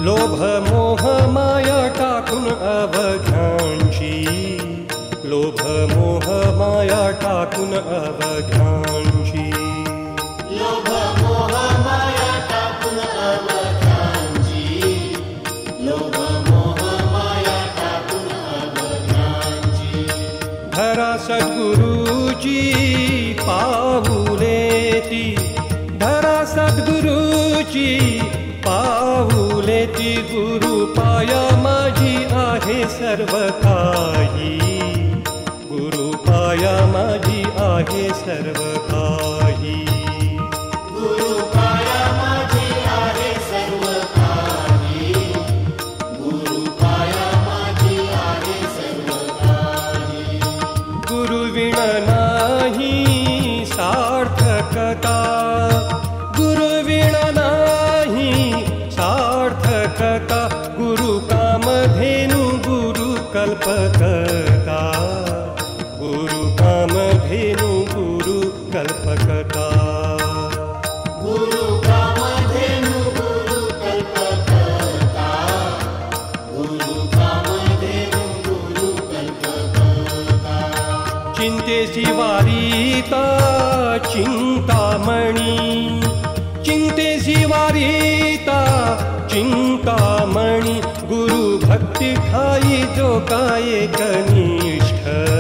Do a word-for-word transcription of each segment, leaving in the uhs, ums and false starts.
लोभ मोह माया टाकून अवघ्यांची, लोभ मोह माया टाकून अवघ्यांची, लोभ मोह माया टाकून अवघ्यांची, लोभ मोह माया टाकून अवघ्यांची. धरा सद्गुरुची पाऊलेती, धरा सद्गुरुची पाऊलेती. गुरु पाया माझी आहे सर्व काही, गुरु पाया माझी आहे सर्व काही, गुरु पाया माझी आहे सर्व काही, गुरु पाया माझी आहे सर्व काही. गुरु विण नाही सार्थकता, गुरु विण नाही सार्थकता. गुरु कामधेनु गुरु कल्पकता, गुरु कामधेनु गुरु कल्पकता, गुरु कामधेनु गुरु कल्पकता, गुरु कामधेनु गुरु कल्पकता. चिंतेची वारीता चिंतामणी, चिंतेची वारीता चिंतामणी. गुरु भक्ती ठाई जो काय एकनिष्ठ,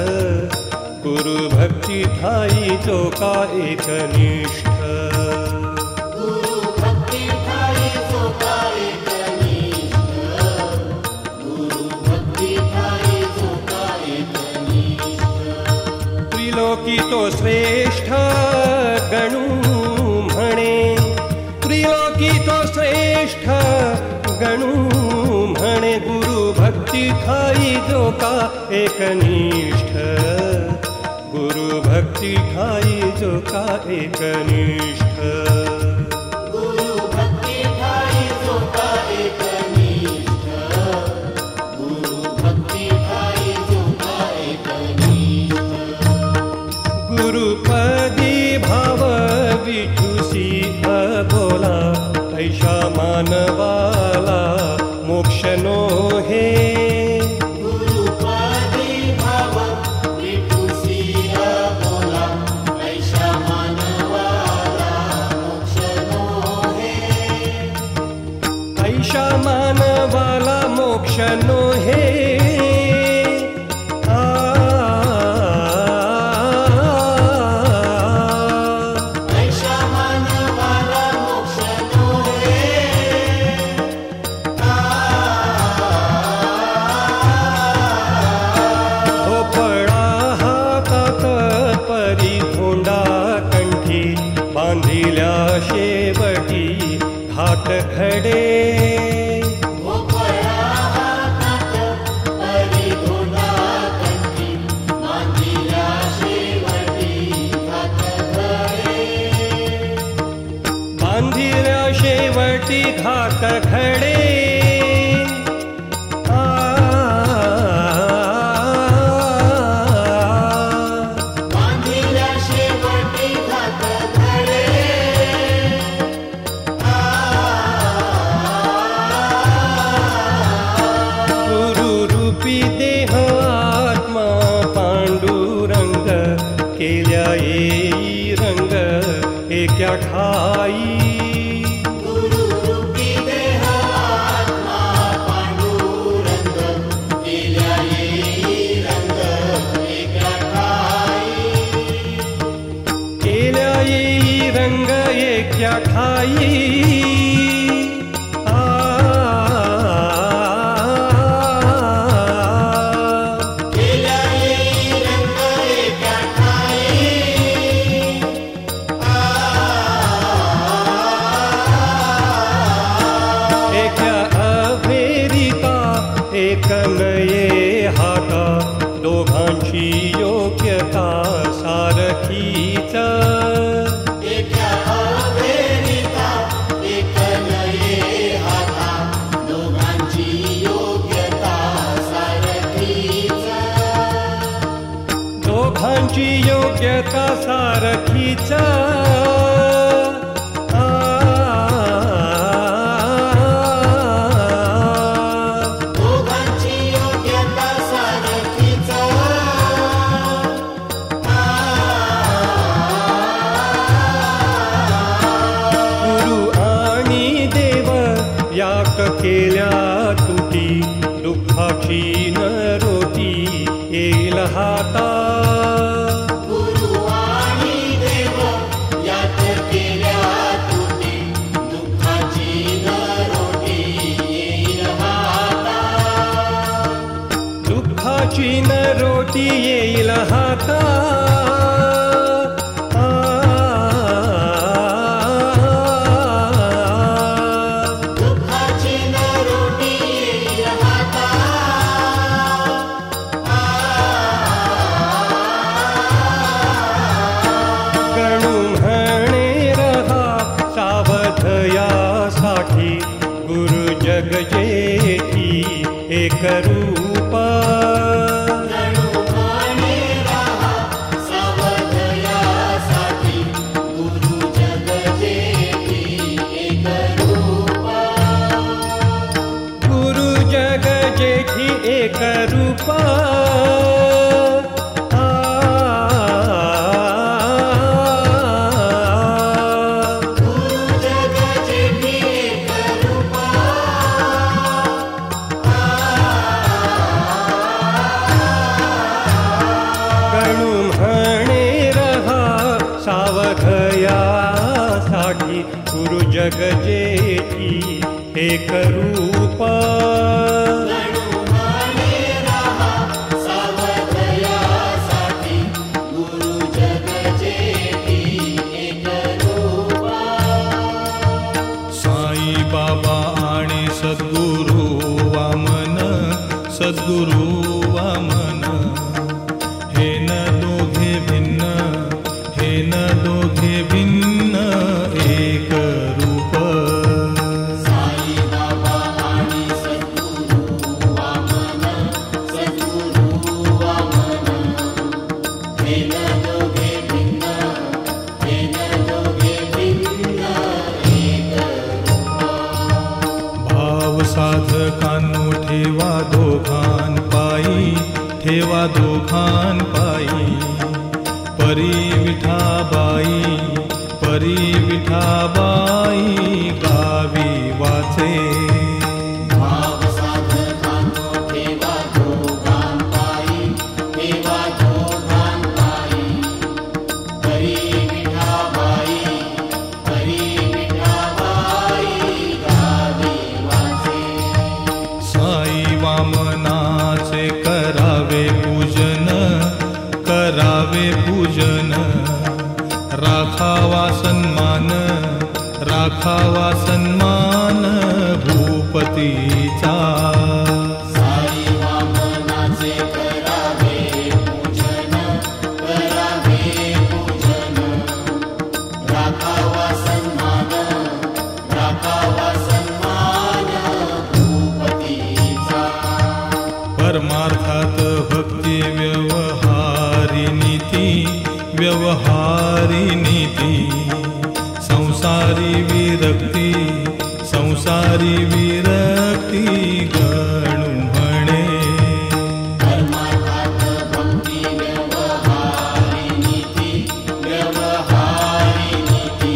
गुरु भक्ती ठाई जो का एकनिष्ठ, गुरु भक्ती ठाई जो का एकनिष्ठ, गुरु भक्ती ठाई जो का एकनिष्ठ. त्रिलोकी तो श्रेष्ठ गणू म्हणे, त्रिलोकी तो श्रेष्ठ गणू म्हणे. गुरु भक्ती ठाई जो का एकनिष्ठ, गुरु भक्ती ठाई जो का एकनिष्ठ, गुरु भक्ती ठाई जो का एकनिष्ठ, गुरु भक्ती ठाई जो का एकनिष्ठ. गुरुपदी भाव विठुसी अबोला, ऐशा मानवाला मोक्ष नो हे. गुरुपदी भाव विठुसी अबोला, ऐशा मानवाला मोक्ष नो हे. ऐशा मानवाला मोक्ष नो हे. ऐशा मानवाला मोक्ष नो हे. भोपळा हातात परी धोंडा कंठी, बांधिल्या शेवटी घाट खडे. भोपळा हातात परी धोंडा कंठी, बांधिल्या शेवटी घात खडे. बांधिल्या शेवटी घाट खडे. आ, बांधिल्या शेवटी घात खडे. गुरु रूपी देह आत्मा पांडुरंग, केल्या येई रंग एका ठाई. गुरु रूपी देह आत्मा पांडुरंग, केल्या येई रंग एका ठाई. केल्या येई रंग एका ठाई. आ, केल्या येई रंग एका ठाई. एका अभेरिता एक नये हाता, दोघांची योग्यता सारखीच. एका अभेरिता एक नये हाता, दोघांची योग्यता सारखीच. दोघांची योग्यता सारखीच. आ, केल्या तुटी दुःखाची न रोटी येईल हाता गुरु आणि देव यात केल्या तुटी दुःखाची न रोटी येईल हाता दुःखाची न रोटी येईल हाता दुःखाची न रोटी येईल हाता गणू म्हणे रहा सावध यासाठी गुरु जग जेठी एक रूप गणू म्हणे रहा सावध यासाठी गुरु जग जेठी एक रूप गुरु जग जेठी एक रूप गुरु जग जेठी एक रूप गणू म्हणे रहा सावध यासाठी गुरु जग जेठी एक रूप गणू म्हणे रहा सावध यासाठी गुरु जग जेठी एक रूप साई बाबा आणि सद्गुरु वामन सद्गुरु वामन हे न दोघे भिन्न हे न दोघे भिन्न एक रूप साई बाबा आणि सद्गुरु वामन सद्गुरु वामन हे न दोघे भिन्न हे न दोघे भिन्न एक भाव साधकांनो ठेवा दोघां पायी ठेवा दोघां पायी परी विठाबाई परी विठाबाई गावी वाचे भाव साधकांनो ठेवा दोघां पायी ठेवा दोघां पायी परी विठाबाई परी विठाबाई गावी वाचे साई वामनाचे करावे पूजन करावे पूजन राखावा सन्मान राखावा सन्मान भूपतीचा साई वामनाचे करावे पूजन करावे पूजन राखावा सन्मान राखावा सन्मान भूपतीचा परमार्थात भक्ती व्यवहारी नीती व्यवहारी नीती संसारी विरक्ती संसारी विरक्ती गणू म्हणे परमार्थात भक्ती व्यवहारी नीती व्यवहारी नीती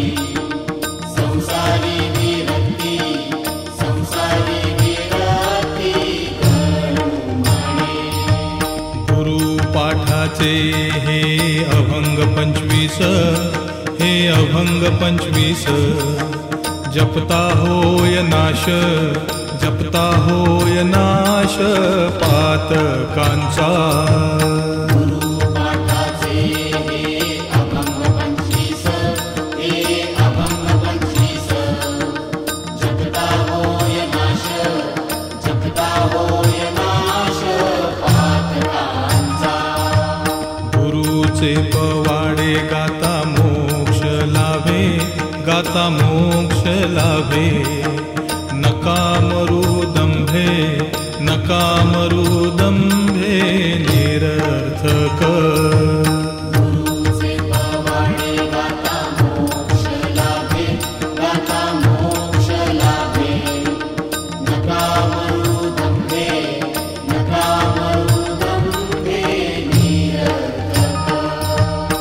संसारी विरक्ती संसारी विरक्ती गणू म्हणे गुरु पाठाचे हे अभंग पंचवीस हे अभंग पंचवीस जपता होय नाश जपता होय नाश पातकांचा गुरु पाठाचे हे अभंग पंचवीस हे अभंग पंचवीस जपता होय नाश जपता होय नाश पातकांचा गुरुचे पवाडे गाता मोक्ष लाभे गाता मोक्ष लाभे नका मरू दंभे नका मरू दंभे निरर्थक गुरुचे पवाडे गाता मोक्ष लाभे गाता मोक्ष लाभे नका मरू दंभे नका मरू दंभे निरर्थक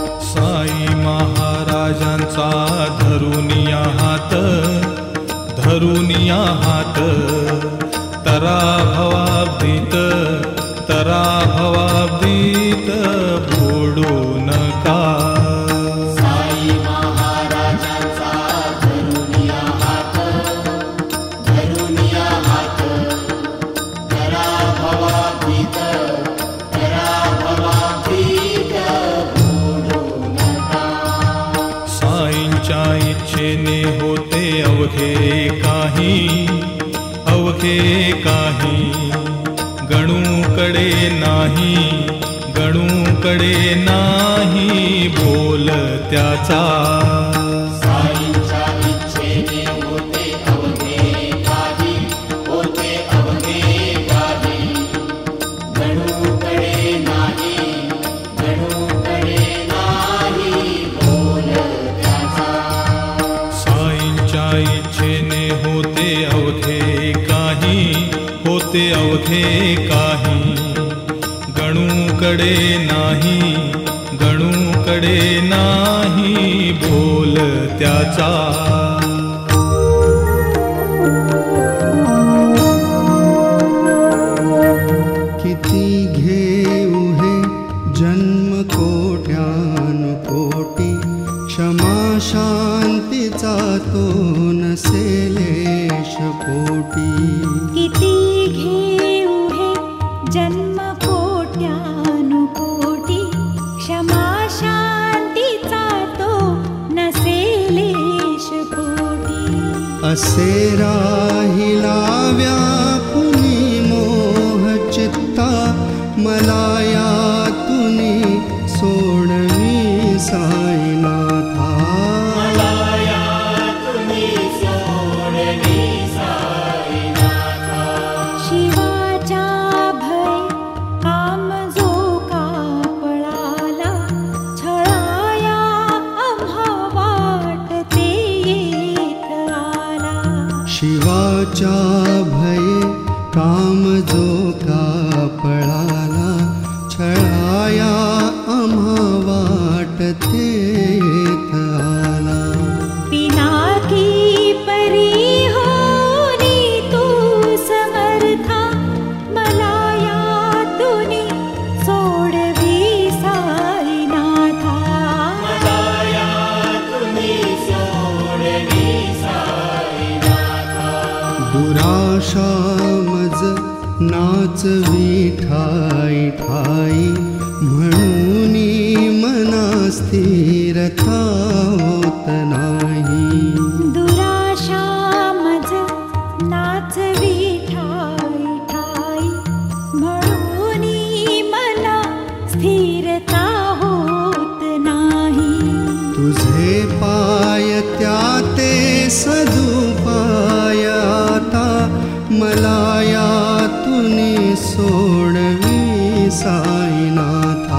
साई महाराजांचा धरुनिया हात धरुनिया धरुनिया हात तरा भवाब्दीत तरा भवाब्दीत बुडू नका. साई महाराजांचा धरुनिया हात धरुनिया हात तरा भवाब्दीत तरा भवाब्दीत बुडू नका. साईंच्या इच्छेने होते अवघे काही अवघे काही गणूकडे नाही गणूकडे नाही बोल त्याचा. साईंच्या इच्छेने होते अवघे काही होते अवघे काही गणूकडे नाही गणूकडे नाही बोल त्याचा. साईंच्या इच्छेने होते अवघे काही होते अवघे काही गणूकडे नाही गणूकडे नाही बोल त्याचा. किती घेऊ हे जन्म कोट्यानुकोटी क्षमा शांतीचा तो नसेलेश पोटी. किती घेऊ हे जन्म कोट्यानुकोटी क्षमा शांतीचा तो नसेलेश पोटी. असे राहिला व्यापुनी मोह चित्ता मला यातुनी सोडवी साईनाथा. शिवाच्या भय काम जो का पळाला छळाया आम्हा वाटते येत आला. शिवाच्या भये काम जो का पळाला छळाया आम्हा वाटते येत आला. पिनाकी परी होनी तू समर्था मला यातुनी सोडवी साईनाथा. दुराशा मज नाचवी ठाई ठाई म्हणून मना स्थिरता होत नाही. दुराशा मज नाचवी ठाई ठाई म्हणून मला स्थिरता होत नाही. तुझे पाय त्या ते सदुपाय आता मला यातुनी सोडवी साईनाथा.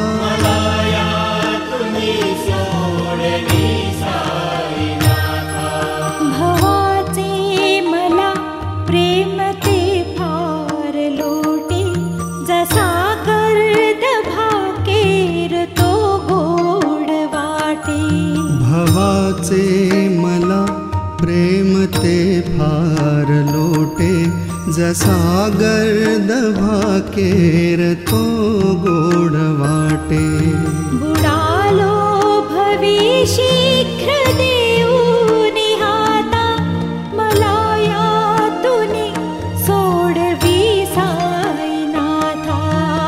भवाचे मला प्रेम ते फार लोटे जसा गर्द भाकेर तो गोड वाटे. भवाचे मला प्रेम ते फार लोटे जसा गर्द भाकेर तो गोड वाटे. बुडालो भवी शीघ्र देऊनी हाता मला यातुनी सोडवी साईनाथा.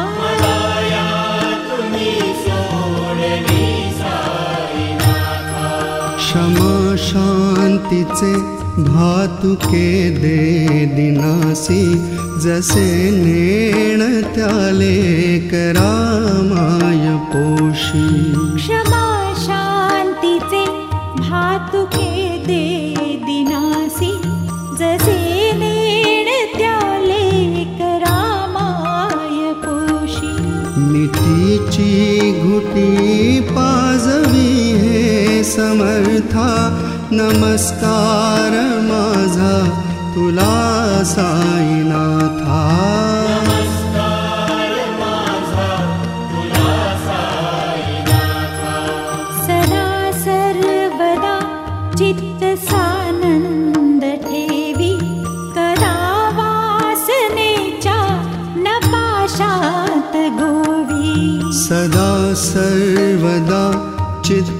क्षमा शांतीचे भातुके दे दिनासी जसे नेण त्याले करामाय पोशी. क्षमा शांतीचे भातुके दे दिनासी जसे नेण त्याले करामाय पोशी. नीतीची घुटी पाजवी हे समर्था नमस्कार माझा तुला साईनाथा. सदा सर्वदा चित्त सानंद ठे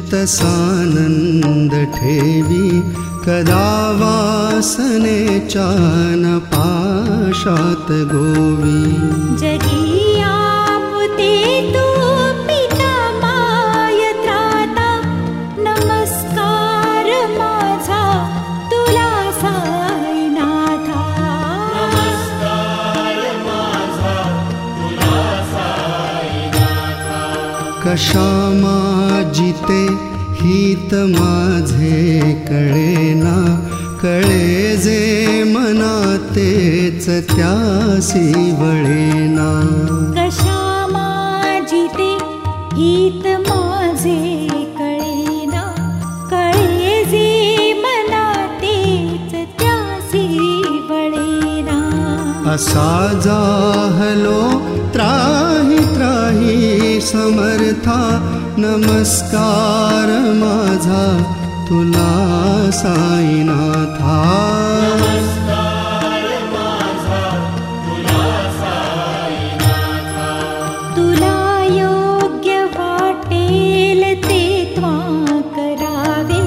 चित्त सानंद ठेवी कदा वासनेच्या न पाशात गोवी जगी आपुते तू पिता माय त्राता नमस्कार माझा तुला साईनाथा नमस्कार माझा तुला साईनाथा कशा माजिते हित माझे कळेना कळे जे मना तेच त्यासी वळेना कशा माझिते हित माझे कळेना कळे जे मना तेच त्यासी वळेना असा जाहलो त्राही त्राही समर्था नमस्कार माझा तुला साईनाथा नमस्कार माझा तुला साईनाथा तुला योग्य वाटेल ते त्वा करावे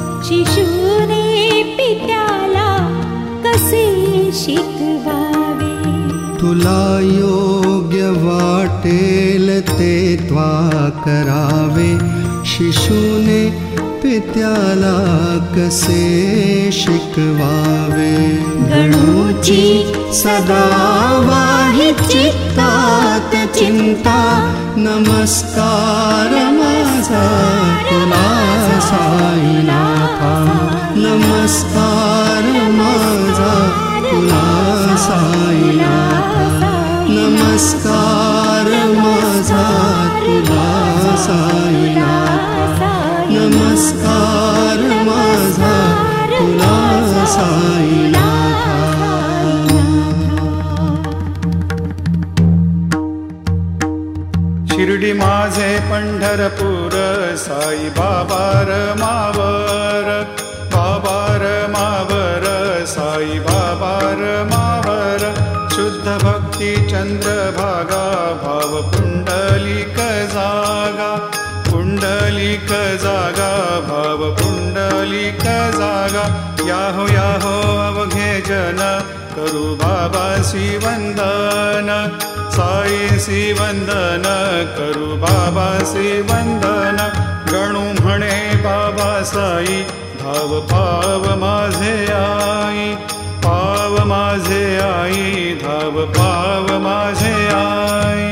शिशूने पित्याला कसे शिकवावे तुला योग्य वाटेल ते त्वा करावे शिशूने पित्याला कसे शिकवावे गणूची सदा वाही चित्तात चिंता नमस्कार माझा तुला साईनाथा नमस्कार माझा तुला साईनाथा नमस्कार माझा तुला साईनाथा नमस्कार माझा तुला साईनाथा शिर्डी माझे पंढरपूर साई बाबार मावर बाबार मावर साई बाबार मावर शुद्ध भक्ती चंद्रभागा भाव पुंडलिक जागा पुंडलिक जागा भाव पुंडलिक जागा याहो याहो अवघे जन करू बाबासी वंदन साईसी वंदन करू बाबासी वंदन गणू म्हणे बाबा साई धाव पाव माझे आई पाव माझे आई धाव पाव माझे आई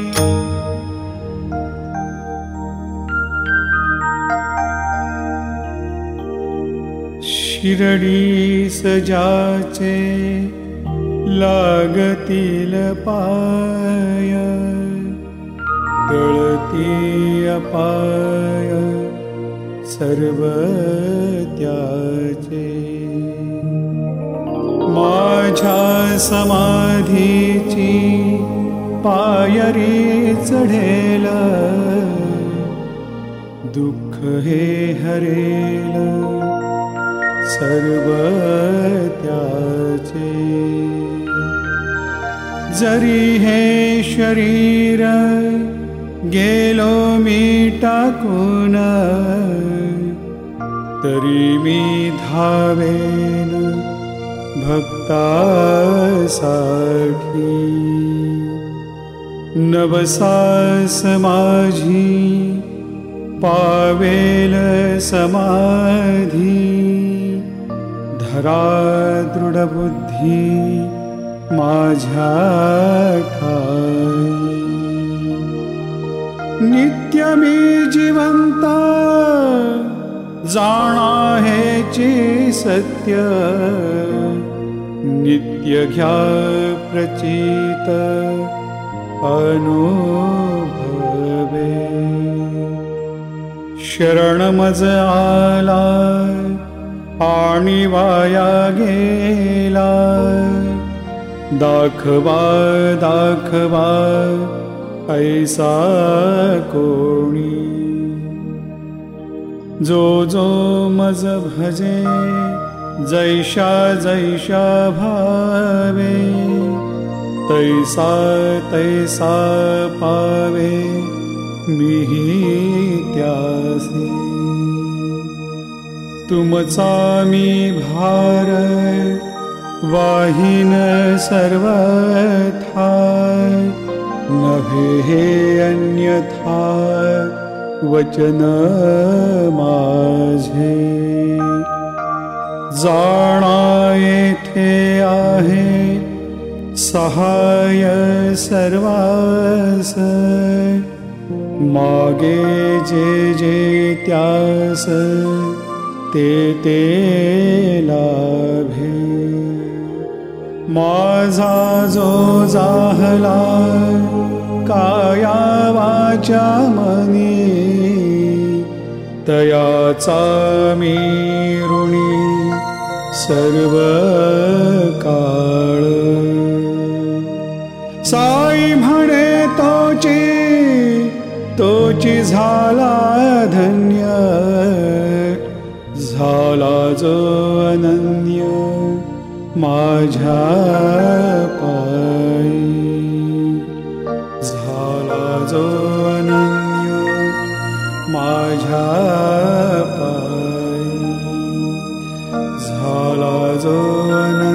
शिरडी सजाचे लागतील पाय टळती अपाय सर्व त्याचे माझ्या समाधीची पायरी चढेल दुःख हे हरेल सर्व त्याचे जरी हे शरीर गेलो मी टाकून तरी मी धावेन भक्तासाठी नवसास माझी पावेल समाधी धरा दृढबुद्धी माझ्या ठाई नित्य मी जिवंता जाणा हेचे सत्य नित्य घ्या प्रचित अनुभवे शरण मज आला आणि वाया गेला दाखवा दाखवा ऐसा कोणी जो जो मज भजे जैशा जैशा भावे तैसा तैसा पावे मिही त्यासी तुमचा मी भार वाहिन सर्वथा नभे हे अन्यथा वचन माझे जाणा येथे आहे सहाय सर्वास मागे जे जे त्यास ते ते लाभे माझा जो जाहला काया वाचा मनी तयाचा मी ऋणी सर्व काळ साई म्हणे तोची तोची झाला धन्य झाला जो अनन्य माझ्या पायी झाला जो अनन्य माझ्या पायी झाला जो अनन्य